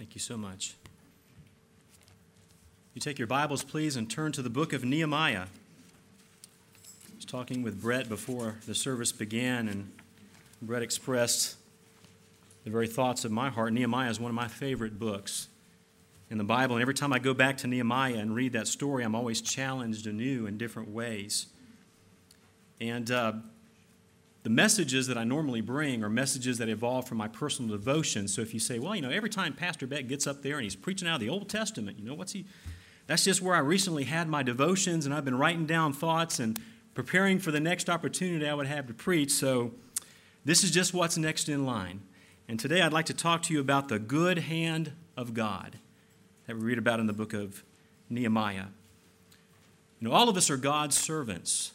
Thank you so much. You take your Bibles, please, and turn to the book of Nehemiah. I was talking with Brett before the service began, and Brett expressed the very thoughts of my heart. Nehemiah is one of my favorite books in the Bible, and every time I go back to Nehemiah and read that story, I'm always challenged anew in different ways. And the messages that I normally bring are messages that evolve from my personal devotion. So if you say, well, every time Pastor Beck gets up there and he's preaching out of the Old Testament, that's just where I recently had my devotions, and I've been writing down thoughts and preparing for the next opportunity I would have to preach. So this is just what's next in line. And today I'd like to talk to you about the good hand of God that we read about in the book of Nehemiah. All of us are God's servants.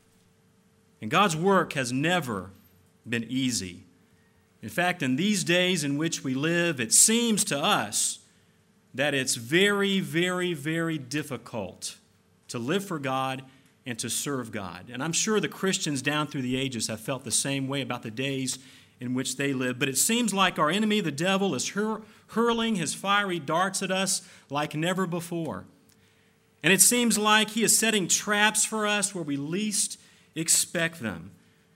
And God's work has never been easy. In fact, in these days in which we live, it seems to us that it's very, very, very difficult to live for God and to serve God. And I'm sure the Christians down through the ages have felt the same way about the days in which they live. But it seems like our enemy, the devil, is hurling his fiery darts at us like never before. And it seems like he is setting traps for us where we least expect them.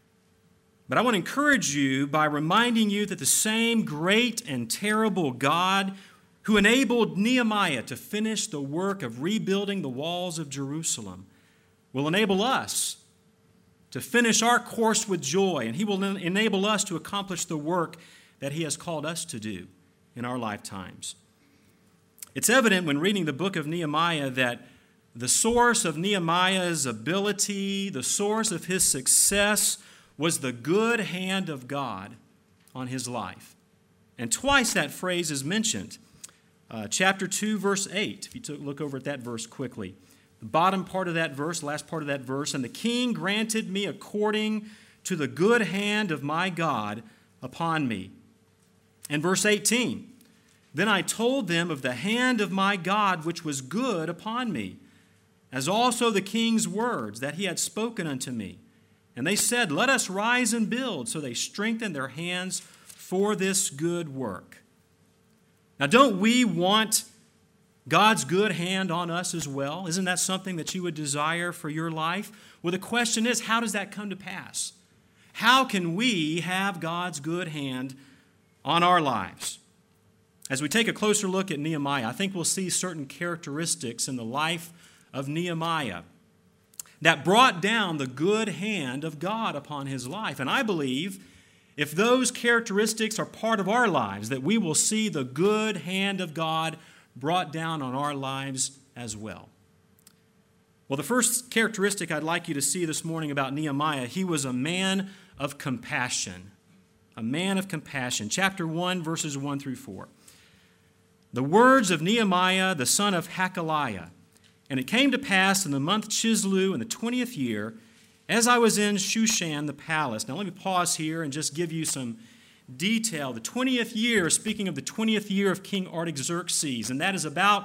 But I want to encourage you by reminding you that the same great and terrible God who enabled Nehemiah to finish the work of rebuilding the walls of Jerusalem will enable us to finish our course with joy, and he will enable us to accomplish the work that he has called us to do in our lifetimes. It's evident when reading the book of Nehemiah that the source of Nehemiah's ability, the source of his success, was the good hand of God on his life. And twice that phrase is mentioned. Chapter 2, verse 8, if you look over at that verse quickly. The bottom part of that verse, last part of that verse, and the king granted me according to the good hand of my God upon me. And verse 18, then I told them of the hand of my God which was good upon me, as also the king's words that he had spoken unto me. And they said, let us rise and build. So they strengthened their hands for this good work. Now, don't we want God's good hand on us as well? Isn't that something that you would desire for your life? Well, the question is, how does that come to pass? How can we have God's good hand on our lives? As we take a closer look at Nehemiah, I think we'll see certain characteristics in the life of Nehemiah that brought down the good hand of God upon his life. And I believe if those characteristics are part of our lives, that we will see the good hand of God brought down on our lives as well. Well, the first characteristic I'd like you to see this morning about Nehemiah, he was a man of compassion. A man of compassion. Chapter 1, verses 1 through 4. The words of Nehemiah, the son of Hakaliah. And it came to pass in the month Chislew in the 20th year, as I was in Shushan the palace. Now let me pause here and just give you some detail. The 20th year, speaking of the 20th year of King Artaxerxes, and that is about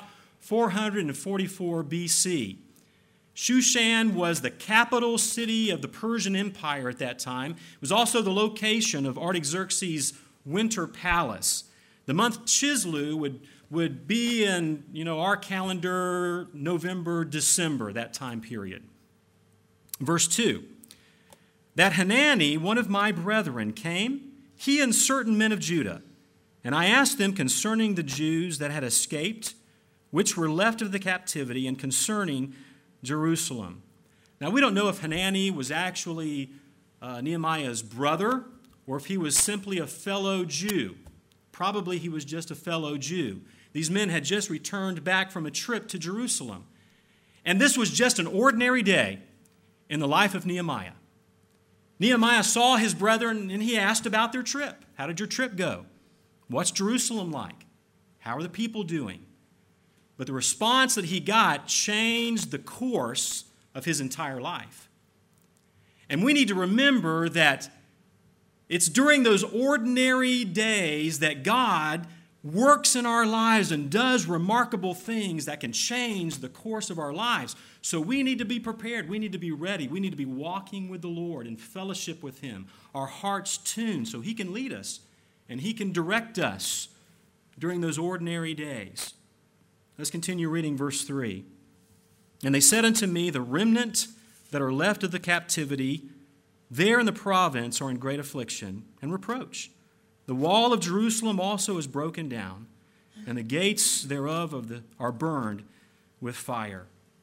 444 BC. Shushan was the capital city of the Persian Empire at that time. It was also the location of Artaxerxes' winter palace. The month Chislew would be in, our calendar, November, December, that time period. Verse 2, that Hanani, one of my brethren, came, he and certain men of Judah, and I asked them concerning the Jews that had escaped, which were left of the captivity, and concerning Jerusalem. Now, we don't know if Hanani was actually Nehemiah's brother, or if he was simply a fellow Jew. Probably he was just a fellow Jew. These men had just returned back from a trip to Jerusalem. And this was just an ordinary day in the life of Nehemiah. Nehemiah saw his brethren and he asked about their trip. How did your trip go? What's Jerusalem like? How are the people doing? But the response that he got changed the course of his entire life. And we need to remember that it's during those ordinary days that God works in our lives and does remarkable things that can change the course of our lives. So we need to be prepared. We need to be ready. We need to be walking with the Lord in fellowship with Him. Our hearts tuned so He can lead us and He can direct us during those ordinary days. Let's continue reading verse 3. And they said unto me, the remnant that are left of the captivity there in the province are in great affliction and reproach. The wall of Jerusalem also is broken down, and the gates thereof are burned with fire.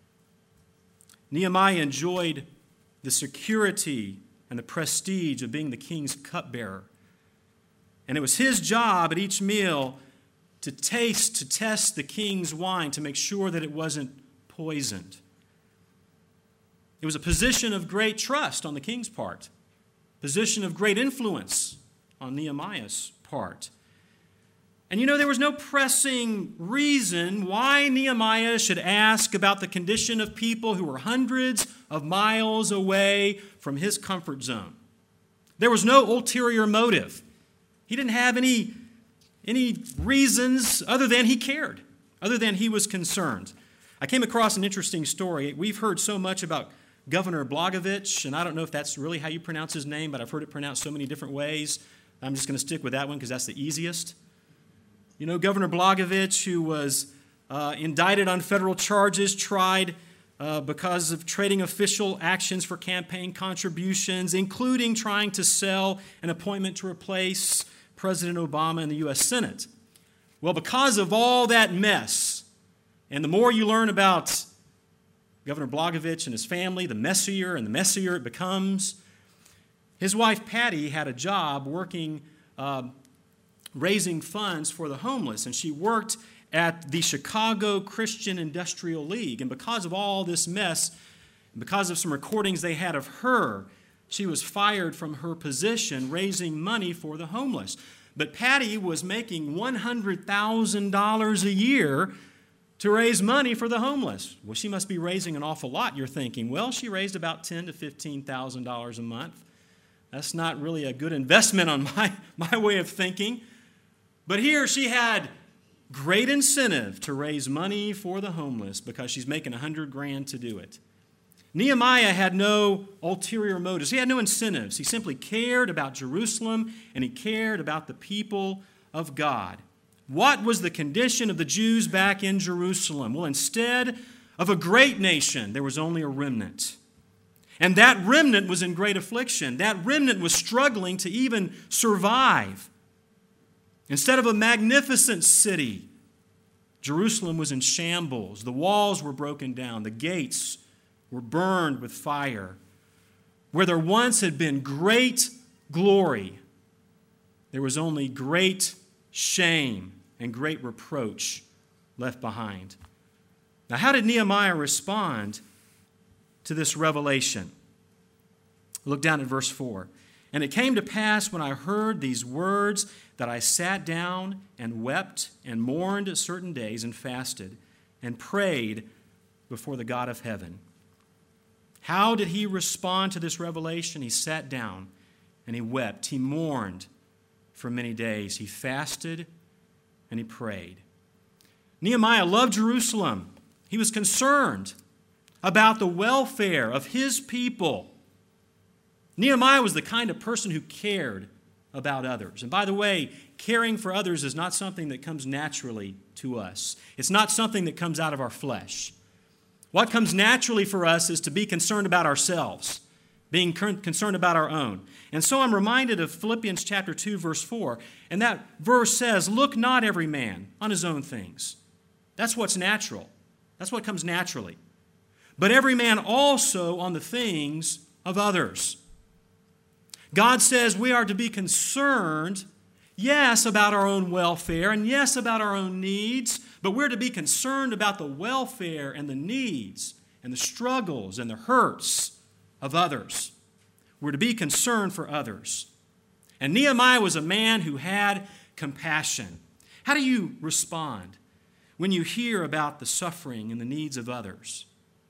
Nehemiah enjoyed the security and the prestige of being the king's cupbearer. And it was his job at each meal to test the king's wine to make sure that it wasn't poisoned. It was a position of great trust on the king's part, position of great influence on Nehemiah's part. And there was no pressing reason why Nehemiah should ask about the condition of people who were hundreds of miles away from his comfort zone. There was no ulterior motive. He didn't have any reasons other than he cared, other than he was concerned. I came across an interesting story. We've heard so much about Governor Blagojevich, and I don't know if that's really how you pronounce his name, but I've heard it pronounced so many different ways. I'm just going to stick with that one because that's the easiest. Governor Blagojevich, who was indicted on federal charges, tried because of trading official actions for campaign contributions, including trying to sell an appointment to replace President Obama in the U.S. Senate. Well, because of all that mess, and the more you learn about Governor Blagojevich and his family, the messier it becomes. His wife, Patty, had a job working, raising funds for the homeless, and she worked at the Chicago Christian Industrial League. And because of all this mess, because of some recordings they had of her, she was fired from her position raising money for the homeless. But Patty was making $100,000 a year to raise money for the homeless. Well, she must be raising an awful lot, you're thinking. Well, she raised about $10,000 to $15,000 a month. That's not really a good investment on my way of thinking. But here she had great incentive to raise money for the homeless because she's making $100,000 to do it. Nehemiah had no ulterior motives. He had no incentives. He simply cared about Jerusalem and he cared about the people of God. What was the condition of the Jews back in Jerusalem? Well, instead of a great nation, there was only a remnant. And that remnant was in great affliction. That remnant was struggling to even survive. Instead of a magnificent city, Jerusalem was in shambles. The walls were broken down. The gates were burned with fire. Where there once had been great glory, there was only great shame and great reproach left behind. Now, how did Nehemiah respond to this revelation? Look down at verse 4. And it came to pass when I heard these words that I sat down and wept and mourned certain days and fasted and prayed before the God of heaven. How did he respond to this revelation? He sat down and he wept. He mourned for many days. He fasted and he prayed. Nehemiah loved Jerusalem. He was concerned about the welfare of his people. Nehemiah was the kind of person who cared about others. And by the way, caring for others is not something that comes naturally to us. It's not something that comes out of our flesh. What comes naturally for us is to be concerned about ourselves, being concerned about our own. And so I'm reminded of Philippians chapter 2, verse 4. And that verse says, "Look not every man on his own things." That's what's natural. That's what comes naturally. But every man also on the things of others. God says we are to be concerned, yes, about our own welfare and yes, about our own needs, but we're to be concerned about the welfare and the needs and the struggles and the hurts of others. We're to be concerned for others. And Nehemiah was a man who had compassion. How do you respond when you hear about the suffering and the needs of others?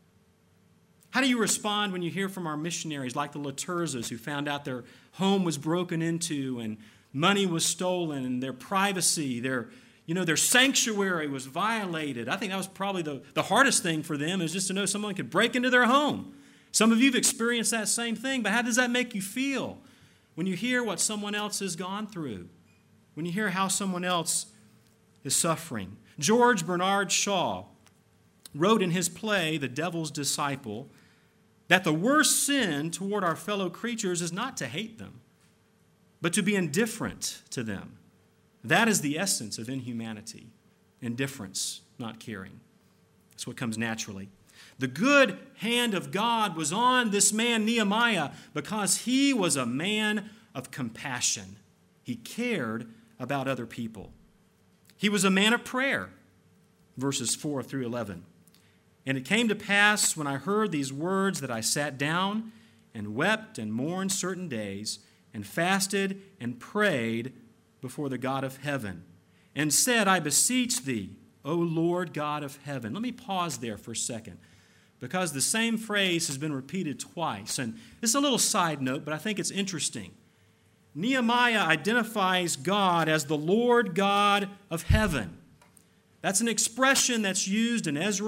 How do you respond when you hear from our missionaries like the Laturzas who found out their home was broken into and money was stolen and their privacy, their sanctuary was violated? I think that was probably the hardest thing for them, is just to know someone could break into their home. Some of you have experienced that same thing, but how does that make you feel when you hear what someone else has gone through? When you hear how someone else his suffering. George Bernard Shaw wrote in his play, The Devil's Disciple, that the worst sin toward our fellow creatures is not to hate them, but to be indifferent to them. That is the essence of inhumanity. Indifference, not caring. That's what comes naturally. The good hand of God was on this man Nehemiah because he was a man of compassion. He cared about other people. He was a man of prayer, verses 4 through 11. And it came to pass when I heard these words that I sat down and wept and mourned certain days and fasted and prayed before the God of heaven and said, I beseech thee, O Lord God of heaven. Let me pause there for a second because the same phrase has been repeated twice. And this is a little side note, but I think it's interesting. Nehemiah identifies God as the Lord God of heaven. That's an expression that's used in Ezra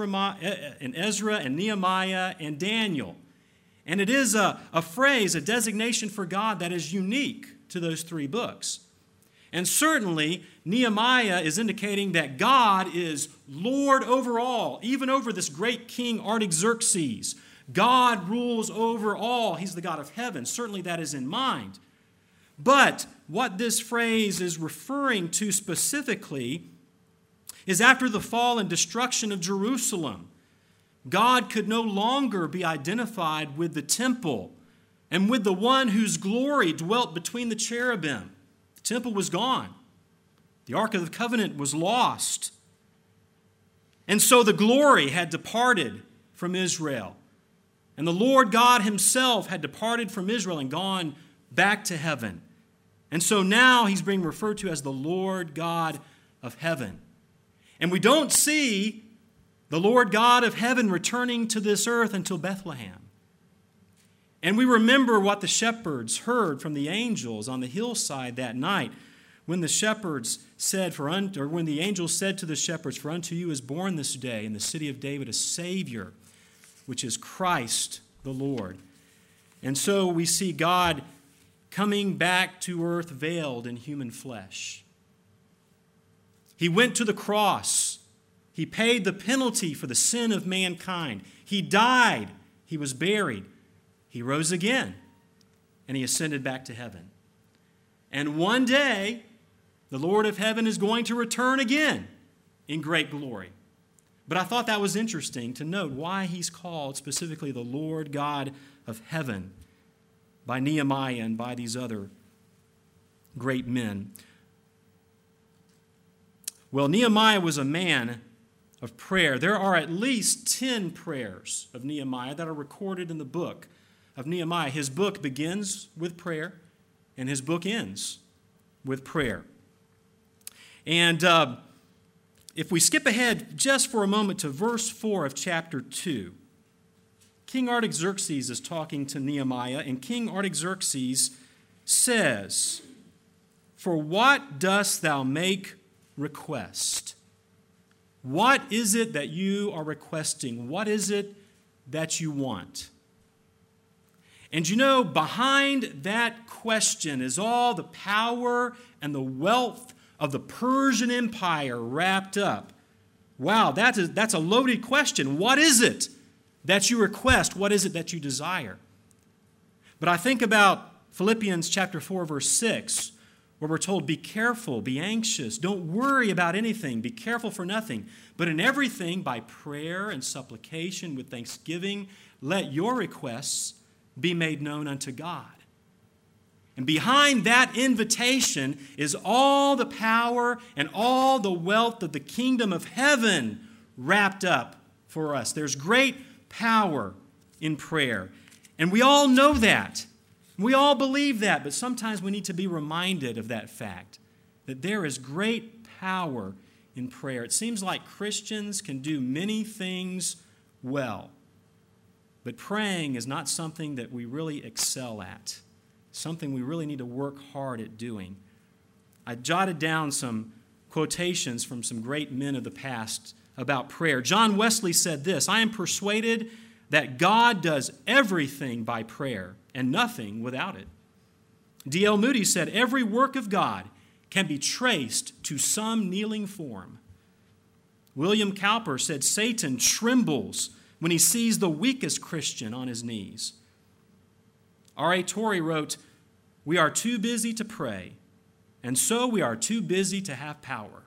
and Nehemiah and Daniel. And it is a phrase, a designation for God that is unique to those three books. And certainly, Nehemiah is indicating that God is Lord over all, even over this great king Artaxerxes. God rules over all. He's the God of heaven. Certainly that is in mind. But what this phrase is referring to specifically is after the fall and destruction of Jerusalem, God could no longer be identified with the temple and with the one whose glory dwelt between the cherubim. The temple was gone. The Ark of the Covenant was lost. And so the glory had departed from Israel. And the Lord God himself had departed from Israel and gone back to heaven. And so now he's being referred to as the Lord God of heaven. And we don't see the Lord God of heaven returning to this earth until Bethlehem. And we remember what the shepherds heard from the angels on the hillside that night when the shepherds said, when the angels said to the shepherds, for unto you is born this day in the city of David a Savior, which is Christ the Lord. And so we see God coming back to earth veiled in human flesh. He went to the cross. He paid the penalty for the sin of mankind. He died. He was buried. He rose again. And he ascended back to heaven. And one day, the Lord of heaven is going to return again in great glory. But I thought that was interesting to note why he's called specifically the Lord God of heaven by Nehemiah and by these other great men. Well, Nehemiah was a man of prayer. There are at least 10 prayers of Nehemiah that are recorded in the book of Nehemiah. His book begins with prayer, and his book ends with prayer. And if we skip ahead just for a moment to verse 4 of chapter 2, King Artaxerxes is talking to Nehemiah, and King Artaxerxes says, for what dost thou make request? What is it that you are requesting? What is it that you want? And you know, behind that question is all the power and the wealth of the Persian Empire wrapped up. Wow, that's a loaded question. What is it that you request? What is it that you desire? But I think about Philippians chapter 4, verse 6, where we're told, be careful, be anxious, don't worry about anything, be careful for nothing, but in everything, by prayer and supplication with thanksgiving, let your requests be made known unto God. And behind that invitation is all the power and all the wealth of the kingdom of heaven wrapped up for us. There's great power in prayer. And we all know that. We all believe that, but sometimes we need to be reminded of that fact, that there is great power in prayer. It seems like Christians can do many things well, but praying is not something that we really excel at, something we really need to work hard at doing. I jotted down some quotations from some great men of the past about prayer. John Wesley said this, I am persuaded that God does everything by prayer and nothing without it. D.L. Moody said, every work of God can be traced to some kneeling form. William Cowper said Satan trembles when he sees the weakest Christian on his knees. R.A. Torrey wrote, "We are too busy to pray, and so we are too busy to have power."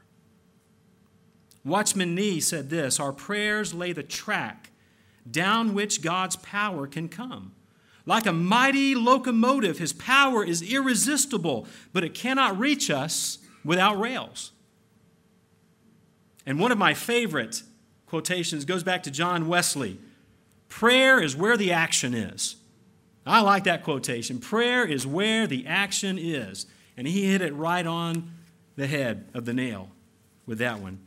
Watchman Nee said this, "Our prayers lay the track down which God's power can come. Like a mighty locomotive, his power is irresistible, but it cannot reach us without rails." And one of my favorite quotations goes back to John Wesley. "Prayer is where the action is." I like that quotation. Prayer is where the action is. And he hit it right on the head of the nail with that one.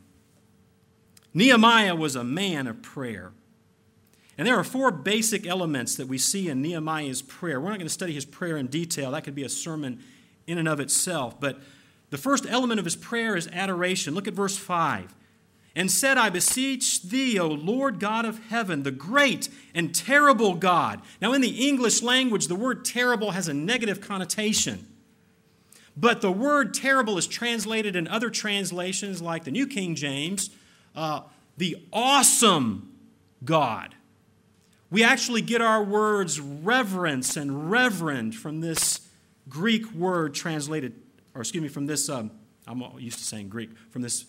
Nehemiah was a man of prayer. And there are 4 basic elements that we see in Nehemiah's prayer. We're not going to study his prayer in detail. That could be a sermon in and of itself. But the first element of his prayer is adoration. Look at verse 5. "And said, I beseech thee, O Lord God of heaven, the great and terrible God." Now, in the English language, the word terrible has a negative connotation. But the word terrible is translated in other translations, like the New King James, the awesome God. We actually get our words reverence and reverend from this Greek word translated, from this, I'm used to saying Greek, from this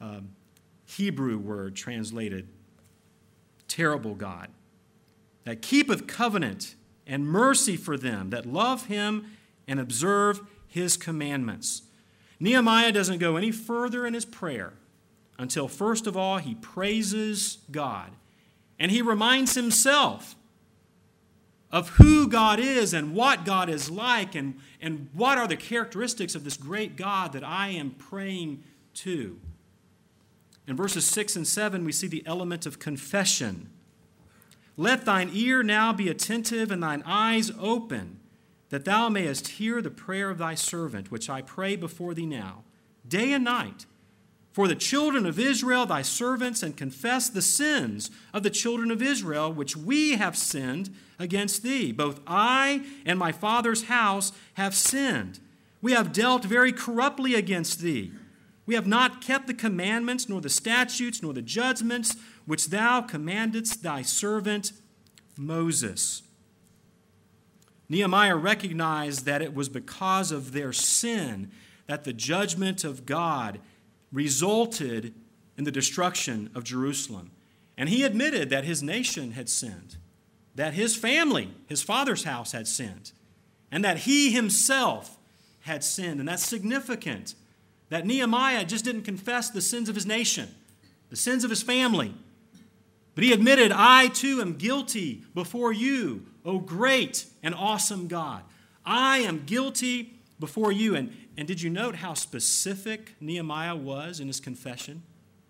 Hebrew word translated terrible God, that keepeth covenant and mercy for them that love him and observe his commandments. Nehemiah doesn't go any further in his prayer until, first of all, he praises God. And he reminds himself of who God is and what God is like and what are the characteristics of this great God that I am praying to. In verses 6 and 7, we see the element of confession. "Let thine ear now be attentive and thine eyes open, that thou mayest hear the prayer of thy servant, which I pray before thee now, day and night, for the children of Israel, thy servants, and confess the sins of the children of Israel, which we have sinned against thee. Both I and my father's house have sinned. We have dealt very corruptly against thee. We have not kept the commandments, nor the statutes, nor the judgments, which thou commandedst thy servant Moses." Nehemiah recognized that it was because of their sin that the judgment of God resulted in the destruction of Jerusalem. And he admitted that his nation had sinned, that his family, his father's house, had sinned, and that he himself had sinned. And that's significant, that Nehemiah just didn't confess the sins of his nation, the sins of his family, but he admitted, "I too am guilty before you, O great and awesome God. I am guilty before you." And did you note how specific Nehemiah was in his confession?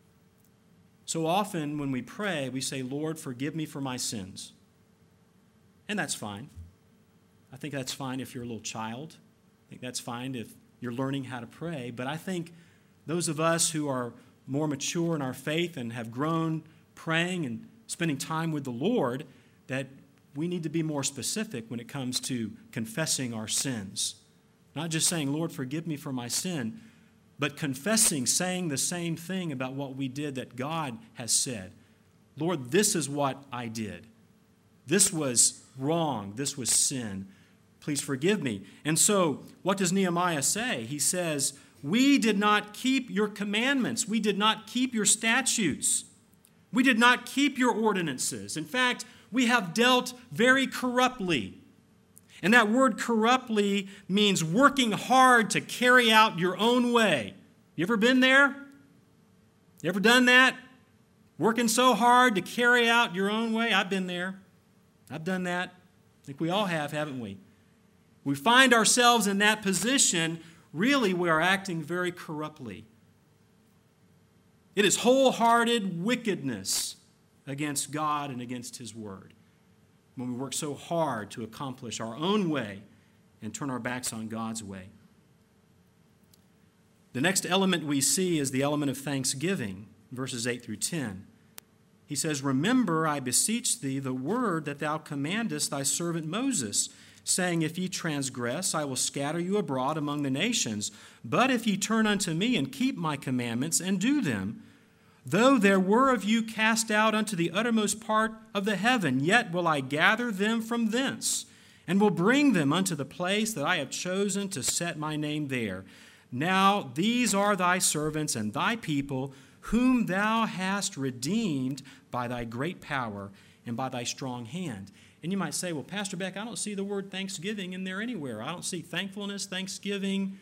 So often when we pray, we say, "Lord, forgive me for my sins." And that's fine. I think that's fine if you're a little child. I think that's fine if you're learning how to pray. But I think those of us who are more mature in our faith and have grown praying and spending time with the Lord, that we need to be more specific when it comes to confessing our sins. Not just saying, "Lord, forgive me for my sin," but confessing, saying the same thing about what we did that God has said. "Lord, this is what I did. This was wrong. This was sin. Please forgive me." And so, what does Nehemiah say? He says, "We did not keep your commandments. We did not keep your statutes. We did not keep your ordinances. In fact, we have dealt very corruptly." And that word corruptly means working hard to carry out your own way. You ever been there? You ever done that? Working so hard to carry out your own way? I've been there. I've done that. I think we all have, haven't we? We find ourselves in that position. Really, we are acting very corruptly. It is wholehearted wickedness against God and against His Word when we work so hard to accomplish our own way and turn our backs on God's way. The next element we see is the element of thanksgiving, verses 8 through 10. He says, "Remember, I beseech thee, the word that thou commandest thy servant Moses, saying, If ye transgress, I will scatter you abroad among the nations. But if ye turn unto me and keep my commandments and do them, though there were of you cast out unto the uttermost part of the heaven, yet will I gather them from thence, and will bring them unto the place that I have chosen to set my name there. Now these are thy servants and thy people, whom thou hast redeemed by thy great power and by thy strong hand. And you might say, well, Pastor Beck, I don't see the word thanksgiving in there anywhere. I don't see thankfulness, thanksgiving.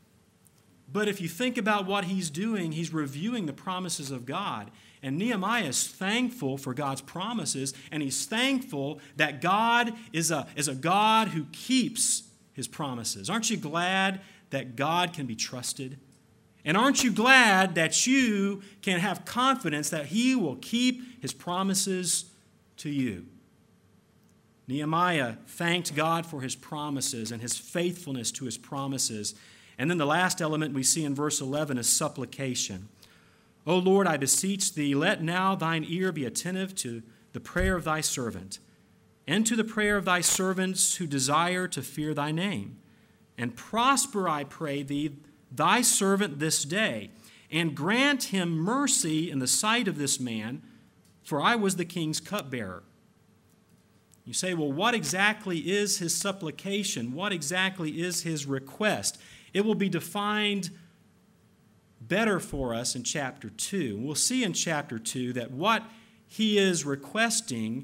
But if you think about what he's doing, he's reviewing the promises of God. And Nehemiah is thankful for God's promises, and he's thankful that God is a God who keeps his promises. Aren't you glad that God can be trusted? And aren't you glad that you can have confidence that he will keep his promises to you? Nehemiah thanked God for his promises and his faithfulness to his promises. And then the last element we see in verse 11 is supplication. O Lord, I beseech thee, let now thine ear be attentive to the prayer of thy servant, and to the prayer of thy servants who desire to fear thy name. And prosper, I pray thee, thy servant this day, and grant him mercy in the sight of this man, for I was the king's cupbearer. You say, well, what exactly is his supplication? What exactly is his request? It will be defined better for us in chapter 2. We'll see in chapter 2 that what he is requesting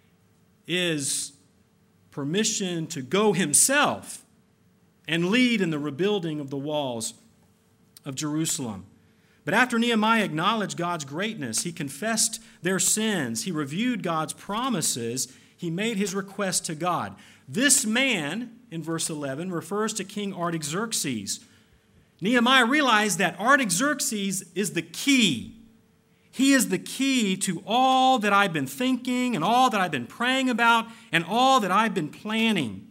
is permission to go himself and lead in the rebuilding of the walls of Jerusalem. But after Nehemiah acknowledged God's greatness, he confessed their sins, he reviewed God's promises, he made his request to God. This man, in verse 11, refers to King Artaxerxes. Nehemiah realized that Artaxerxes is the key. He is the key to all that I've been thinking and all that I've been praying about and all that I've been planning.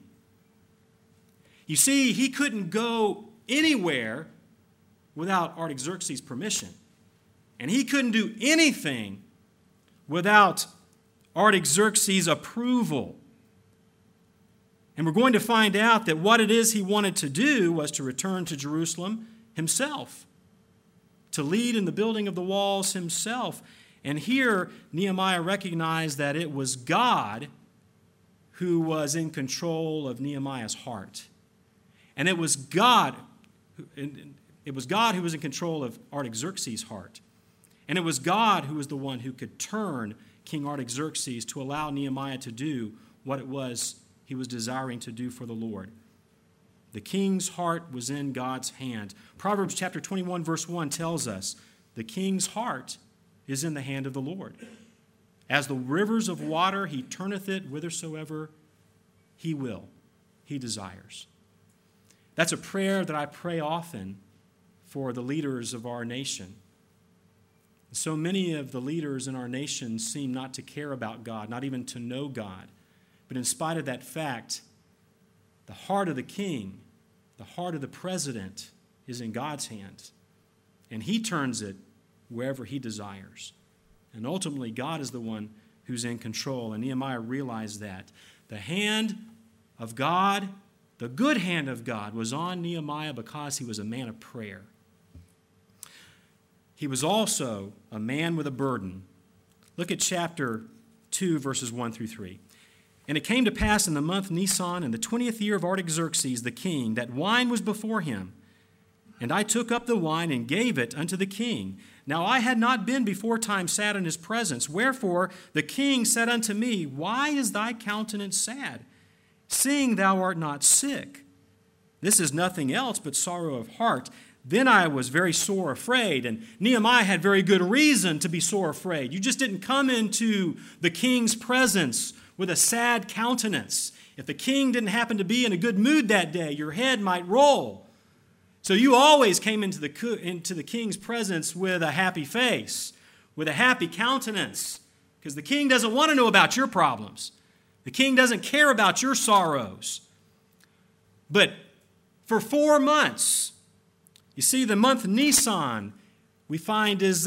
You see, he couldn't go anywhere without Artaxerxes' permission. And he couldn't do anything without Artaxerxes' approval. And we're going to find out that what it is he wanted to do was to return to Jerusalem himself, to lead in the building of the walls himself. And here Nehemiah recognized that it was God who was in control of Nehemiah's heart. And it was God who was in control of Artaxerxes' heart. And it was God who was the one who could turn King Artaxerxes to allow Nehemiah to do what it was he was desiring to do for the Lord. The king's heart was in God's hand. Proverbs chapter 21, verse 1 tells us, the king's heart is in the hand of the Lord. As the rivers of water, he turneth it whithersoever he will, he desires. That's a prayer that I pray often for the leaders of our nation. So many of the leaders in our nation seem not to care about God, not even to know God. But in spite of that fact, the heart of the king, the heart of the president is in God's hands. And he turns it wherever he desires. And ultimately, God is the one who's in control. And Nehemiah realized that. The hand of God, the good hand of God, was on Nehemiah because he was a man of prayer. He was also a man with a burden. Look at chapter 2, verses 1 through 3. And it came to pass in the month Nisan, in the 20th year of Artaxerxes the king, that wine was before him. And I took up the wine and gave it unto the king. Now I had not been before time sad in his presence. Wherefore the king said unto me, Why is thy countenance sad, seeing thou art not sick? This is nothing else but sorrow of heart. Then I was very sore afraid, and Nehemiah had very good reason to be sore afraid. You just didn't come into the king's presence with a sad countenance. If the king didn't happen to be in a good mood that day, your head might roll. So you always came into the king's presence with a happy face, with a happy countenance, because the king doesn't want to know about your problems. The king doesn't care about your sorrows. But for 4 months, you see, the month Nisan, we find is,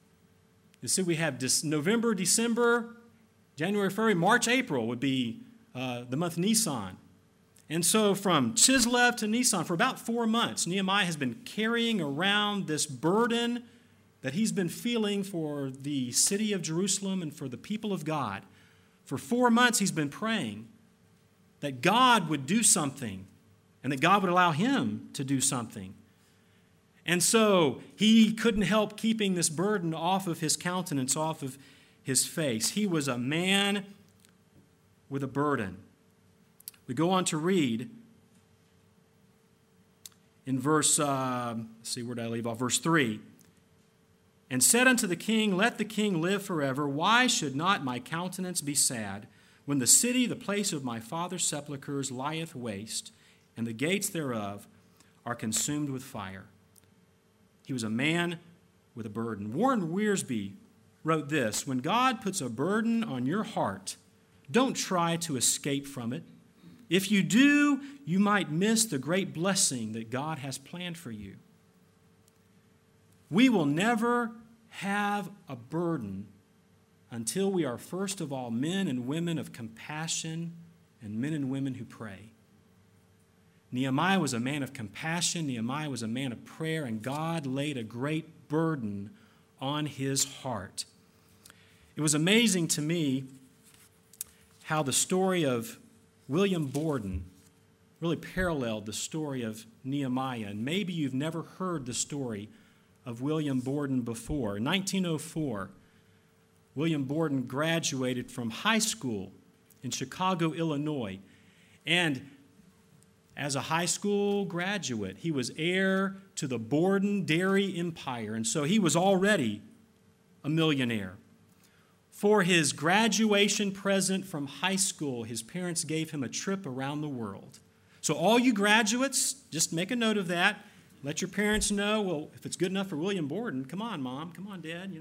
we have November, December, January, February, March, April would be the month Nisan. And so from Chislev to Nisan, for about 4 months, Nehemiah has been carrying around this burden that he's been feeling for the city of Jerusalem and for the people of God. For 4 months, he's been praying that God would do something and that God would allow him to do something. And so he couldn't help keeping this burden off of his countenance, off of his face. He was a man with a burden. We go on to read in verse, let's see, where did I leave off? Verse 3. And said unto the king, Let the king live forever. Why should not my countenance be sad, when the city, the place of my father's sepulchres, lieth waste, and the gates thereof are consumed with fire? He was a man with a burden. Warren Wiersbe wrote this: When God puts a burden on your heart, don't try to escape from it. If you do, you might miss the great blessing that God has planned for you. We will never have a burden until we are, first of all, men and women of compassion and men and women who pray. Nehemiah was a man of compassion. Nehemiah was a man of prayer, and God laid a great burden on his heart. It was amazing to me how the story of William Borden really paralleled the story of Nehemiah. And maybe you've never heard the story of William Borden before. In 1904, William Borden graduated from high school in Chicago, Illinois. And as a high school graduate, he was heir to the Borden Dairy Empire. And so he was already a millionaire. For his graduation present from high school, his parents gave him a trip around the world. So all you graduates, just make a note of that. Let your parents know, well, if it's good enough for William Borden, come on, Mom, come on, Dad,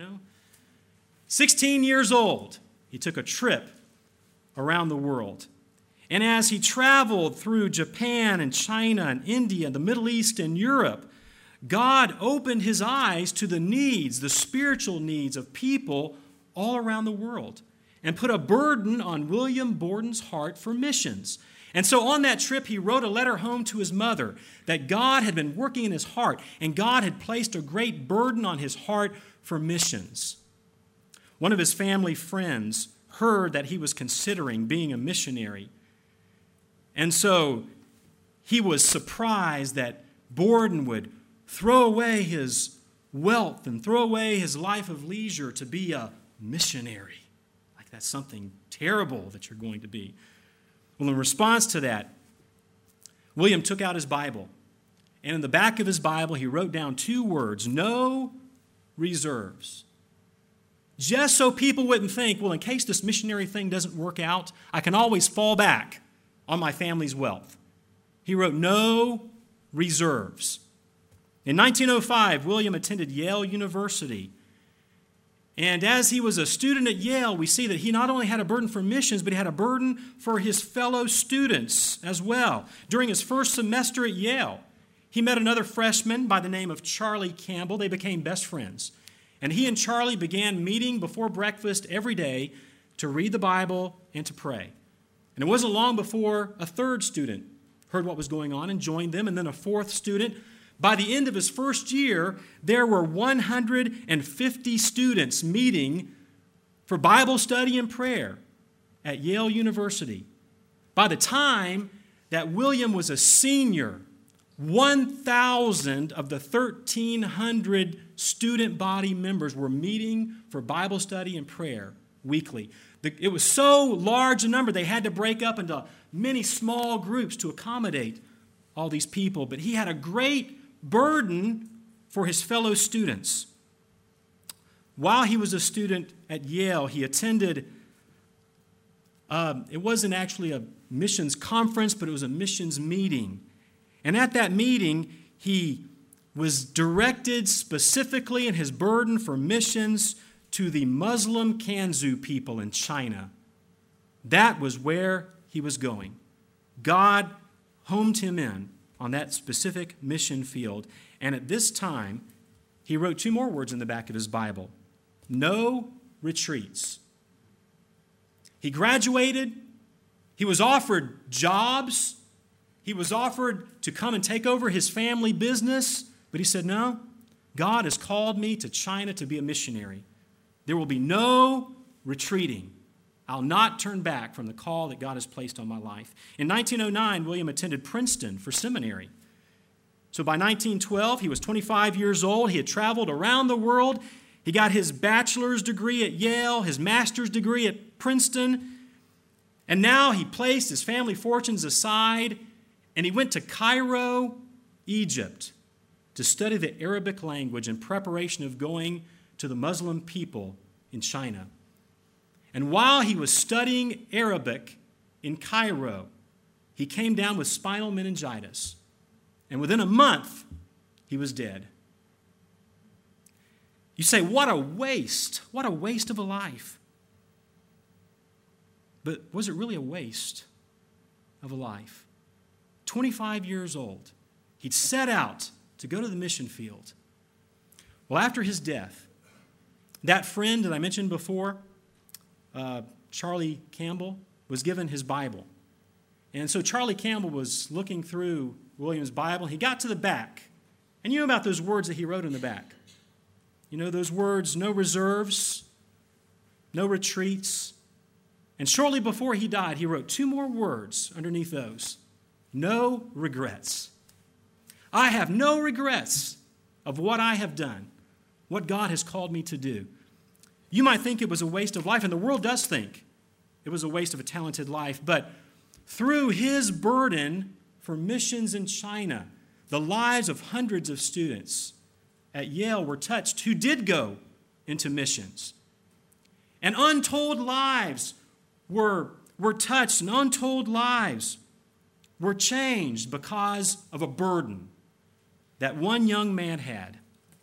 16 years old, he took a trip around the world. And as he traveled through Japan and China and India, the Middle East and Europe, God opened his eyes to the needs, the spiritual needs of people all around the world, and put a burden on William Borden's heart for missions. And so on that trip, he wrote a letter home to his mother that God had been working in his heart, and God had placed a great burden on his heart for missions. One of his family friends heard that he was considering being a missionary. And so he was surprised that Borden would throw away his wealth and throw away his life of leisure to be a missionary. Like that's something terrible that you're going to be. Well, in response to that, William took out his Bible. And in the back of his Bible, he wrote down 2 words: no reserves. Just so people wouldn't think, well, in case this missionary thing doesn't work out, I can always fall back on my family's wealth. He wrote no reserves. In 1905, William attended Yale University. And as he was a student at Yale, we see that he not only had a burden for missions, but he had a burden for his fellow students as well. During his first semester at Yale, he met another freshman by the name of Charlie Campbell. They became best friends. And he and Charlie began meeting before breakfast every day to read the Bible and to pray. And it wasn't long before a third student heard what was going on and joined them, and then a fourth student. By the end of his first year, there were 150 students meeting for Bible study and prayer at Yale University. By the time that William was a senior, 1,000 of the 1,300 student body members were meeting for Bible study and prayer weekly. It was so large a number, they had to break up into many small groups to accommodate all these people. But he had a great burden for his fellow students. While he was a student at Yale, he attended, it wasn't actually a missions conference, but it was a missions meeting. And at that meeting, he was directed specifically in his burden for missions to the Muslim Kanzu people in China. That was where he was going. God homed him in on that specific mission field. And at this time, he wrote 2 more words in the back of his Bible: no retreats. He graduated, He was offered jobs. He was offered to come and take over his family business. But he said, no, God has called me to China to be a missionary. There will be no retreating. I'll not turn back from the call that God has placed on my life. In 1909, William attended Princeton for seminary. So by 1912, he was 25 years old. He had traveled around the world. He got his bachelor's degree at Yale, his master's degree at Princeton. And now he placed his family fortunes aside, and he went to Cairo, Egypt, to study the Arabic language in preparation of going to the Muslim people in China. And while he was studying Arabic in Cairo, he came down with spinal meningitis. And within a month, he was dead. You say, what a waste. What a waste of a life. But was it really a waste of a life? 25 years old. He'd set out to go to the mission field. Well, after his death, that friend that I mentioned before, Charlie Campbell, was given his Bible. And so Charlie Campbell was looking through William's Bible. He got to the back. And you know about those words that he wrote in the back. You know those words, no reserves, no retreats. And shortly before he died, he wrote two more words underneath those. No regrets. I have no regrets of what I have done, what God has called me to do. You might think it was a waste of life, and the world does think it was a waste of a talented life, but through his burden for missions in China, the lives of hundreds of students at Yale were touched who did go into missions. And untold lives were touched, and untold lives were changed because of a burden that one young man had.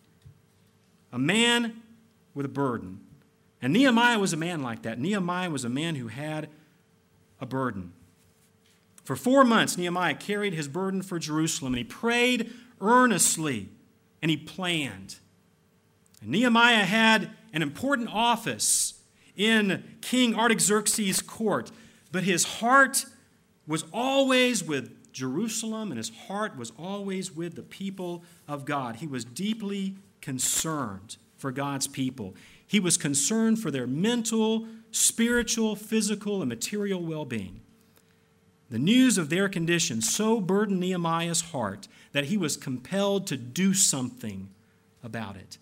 A man with a burden. And Nehemiah was a man like that. Nehemiah was a man who had a burden. For 4 months, Nehemiah carried his burden for Jerusalem, and he prayed earnestly, and he planned. And Nehemiah had an important office in King Artaxerxes' court, but his heart was always with Jerusalem, and his heart was always with the people of God. He was deeply concerned for God's people. He was concerned for their mental, spiritual, physical, and material well-being. The news of their condition so burdened Nehemiah's heart that he was compelled to do something about it.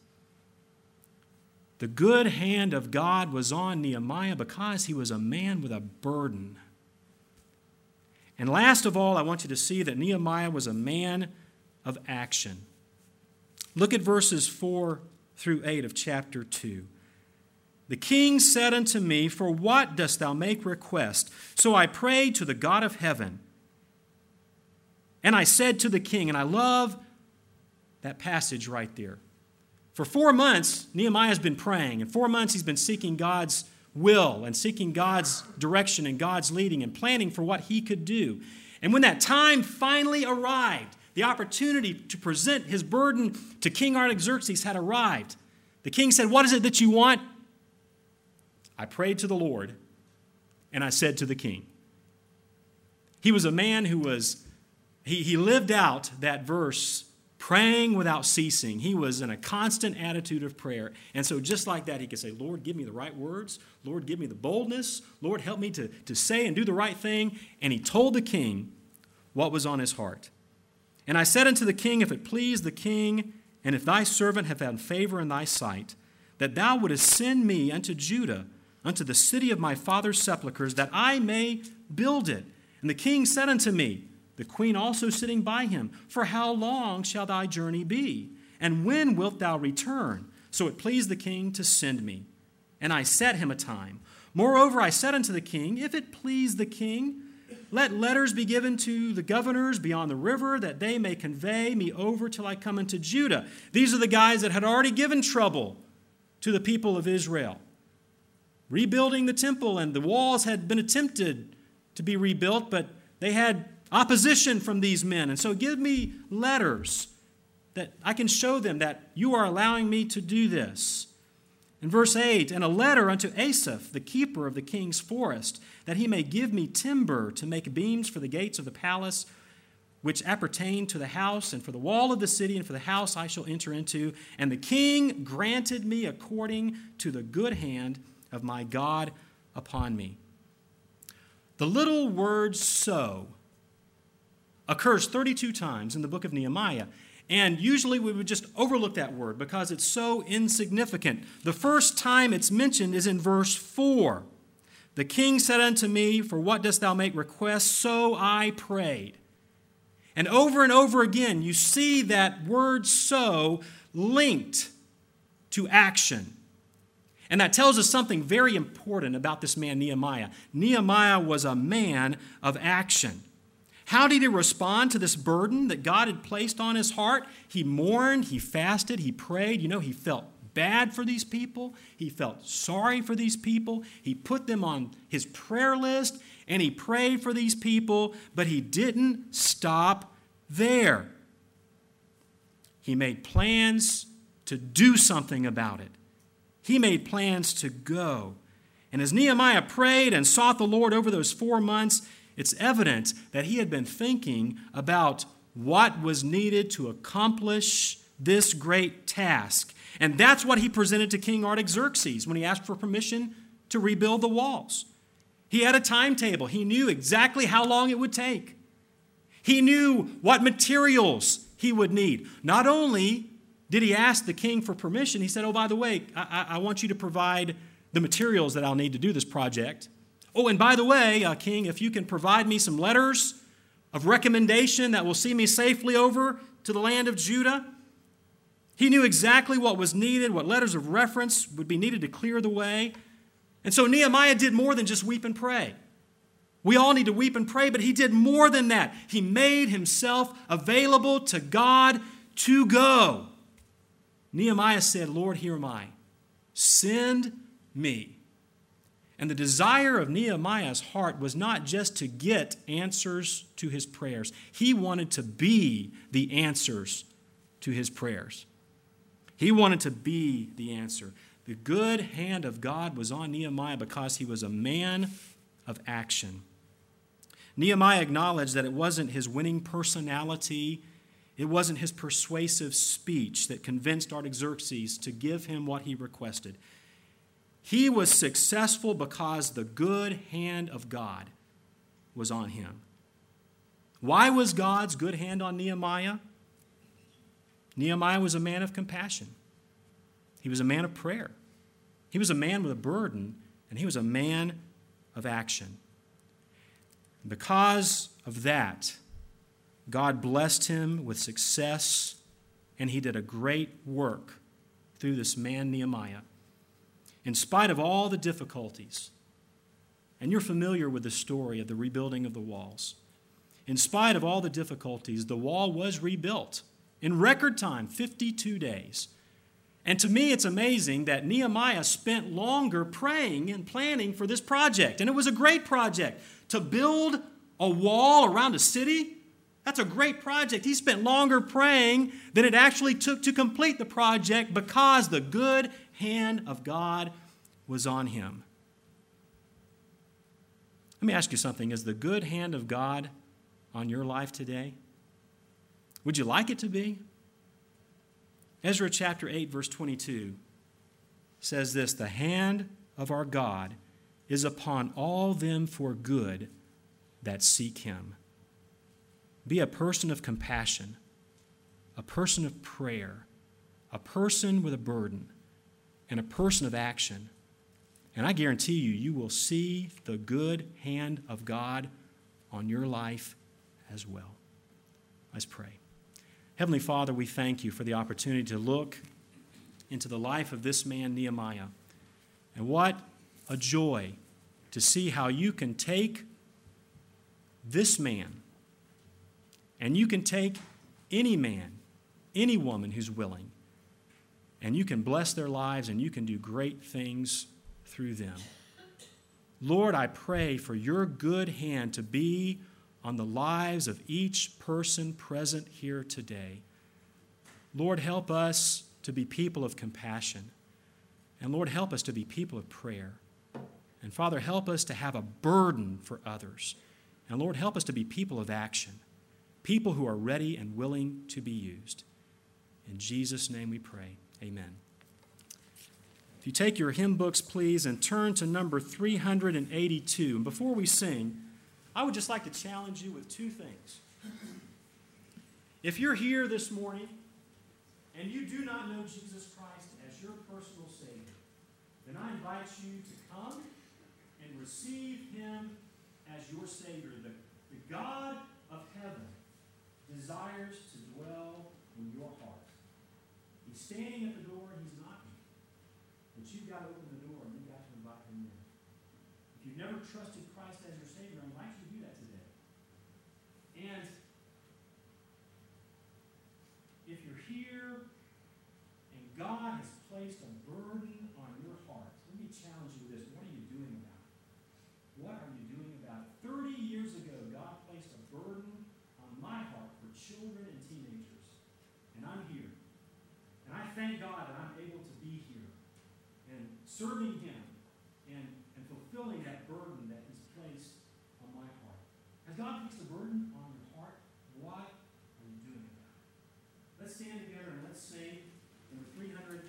The good hand of God was on Nehemiah because he was a man with a burden. And last of all, I want you to see that Nehemiah was a man of action. Look at verses 4 through 8 of chapter 2. The king said unto me, for what dost thou make request? So I prayed to the God of heaven. And I said to the king, and I love that passage right there. For 4 months, Nehemiah has been praying. And 4 months he's been seeking God's will and seeking God's direction and God's leading and planning for what he could do. And when that time finally arrived, the opportunity to present his burden to King Artaxerxes had arrived. The king said, what is it that you want? I prayed to the Lord, and I said to the king. He was a man who he lived out that verse, praying without ceasing. He was in a constant attitude of prayer. And so just like that, he could say, Lord, give me the right words. Lord, give me the boldness. Lord, help me to say and do the right thing. And he told the king what was on his heart. And I said unto the king, if it please the king, and if thy servant have found favor in thy sight, that thou wouldest send me unto Judah, unto the city of my father's sepulchres, that I may build it. And the king said unto me, the queen also sitting by him, for how long shall thy journey be? And when wilt thou return? So it pleased the king to send me. And I set him a time. Moreover, I said unto the king, if it please the king, let letters be given to the governors beyond the river, that they may convey me over till I come into Judah. These are the guys that had already given trouble to the people of Israel. Rebuilding the temple, and the walls had been attempted to be rebuilt, but they had opposition from these men. And so give me letters that I can show them that you are allowing me to do this. In verse 8, and a letter unto Asaph, the keeper of the king's forest, that he may give me timber to make beams for the gates of the palace, which appertain to the house, and for the wall of the city, and for the house I shall enter into. And the king granted me according to the good hand of my God upon me. The little word so occurs 32 times in the book of Nehemiah. And usually we would just overlook that word because it's so insignificant. The first time it's mentioned is in verse 4. The king said unto me, for what dost thou make request? So I prayed. And over again, you see that word so linked to action. And that tells us something very important about this man, Nehemiah. Nehemiah was a man of action. How did he respond to this burden that God had placed on his heart? He mourned, he fasted, he prayed. He felt bad for these people. He felt sorry for these people. He put them on his prayer list, and he prayed for these people, but he didn't stop there. He made plans to do something about it. He made plans to go. And as Nehemiah prayed and sought the Lord over those 4 months, it's evident that he had been thinking about what was needed to accomplish this great task. And that's what he presented to King Artaxerxes when he asked for permission to rebuild the walls. He had a timetable. He knew exactly how long it would take. He knew what materials he would need. Not only did he ask the king for permission, he said, oh, by the way, I want you to provide the materials that I'll need to do this project. Oh, and by the way, King, if you can provide me some letters of recommendation that will see me safely over to the land of Judah. He knew exactly what was needed, what letters of reference would be needed to clear the way. And so Nehemiah did more than just weep and pray. We all need to weep and pray, but he did more than that. He made himself available to God to go. Nehemiah said, Lord, here am I. Send me. And the desire of Nehemiah's heart was not just to get answers to his prayers. He wanted to be the answers to his prayers. He wanted to be the answer. The good hand of God was on Nehemiah because he was a man of action. Nehemiah acknowledged that it wasn't his winning personality, it wasn't his persuasive speech that convinced Artaxerxes to give him what he requested. He was successful because the good hand of God was on him. Why was God's good hand on Nehemiah? Nehemiah was a man of compassion. He was a man of prayer. He was a man with a burden, and he was a man of action. Because of that, God blessed him with success, and he did a great work through this man, Nehemiah. In spite of all the difficulties, and you're familiar with the story of the rebuilding of the walls, in spite of all the difficulties, the wall was rebuilt in record time, 52 days. And to me, it's amazing that Nehemiah spent longer praying and planning for this project. And it was a great project. To build a wall around a city, that's a great project. He spent longer praying than it actually took to complete the project because the good hand of God was on him. Let me ask you something. Is the good hand of God on your life today? Would you like it to be? Ezra chapter 8, verse 22 says this, the hand of our God is upon all them for good that seek him. Be a person of compassion, a person of prayer, a person with a burden, and a person of action. And I guarantee you, you will see the good hand of God on your life as well. Let's pray. Heavenly Father, we thank you for the opportunity to look into the life of this man, Nehemiah. And what a joy to see how you can take this man and you can take any man, any woman who's willing, and you can bless their lives and you can do great things through them. Lord, I pray for your good hand to be on the lives of each person present here today. Lord, help us to be people of compassion. And Lord, help us to be people of prayer. And Father, help us to have a burden for others. And Lord, help us to be people of action, people who are ready and willing to be used. In Jesus' name we pray. Amen. If you take your hymn books, please, and turn to number 382. And before we sing, I would just like to challenge you with two things. If you're here this morning and you do not know Jesus Christ as your personal Savior, then I invite you to come and receive Him as your Savior. The God of heaven desires to dwell in your heart. He's standing at the door and He's knocking. But you've got to open the door and you've got to invite Him in. If you've never trusted Christ as your Savior, I invite you to do that today. And if you're here and God has placed a burden on your heart, let me challenge you with this. What are you doing about it? What are you doing about it? 30 years ago, God placed a burden on my heart for children and teenagers. And I'm here. And I thank God that I'm able to be here and serving Him and fulfilling that burden that He's placed on my heart. Has God placed a burden on your heart? What are you doing about it? Let's stand together and let's sing number 382.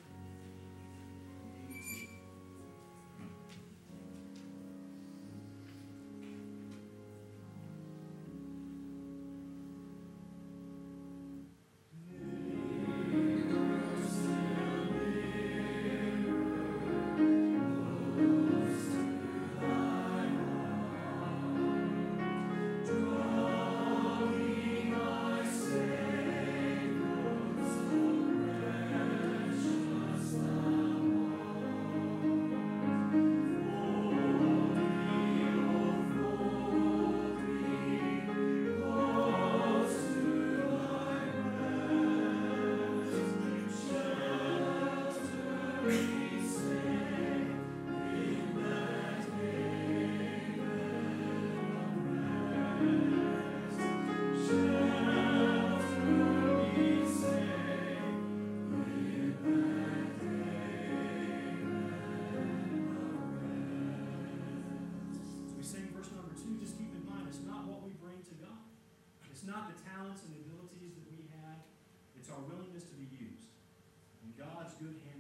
Not the talents and abilities that we have. It's our willingness to be used. In God's good hands.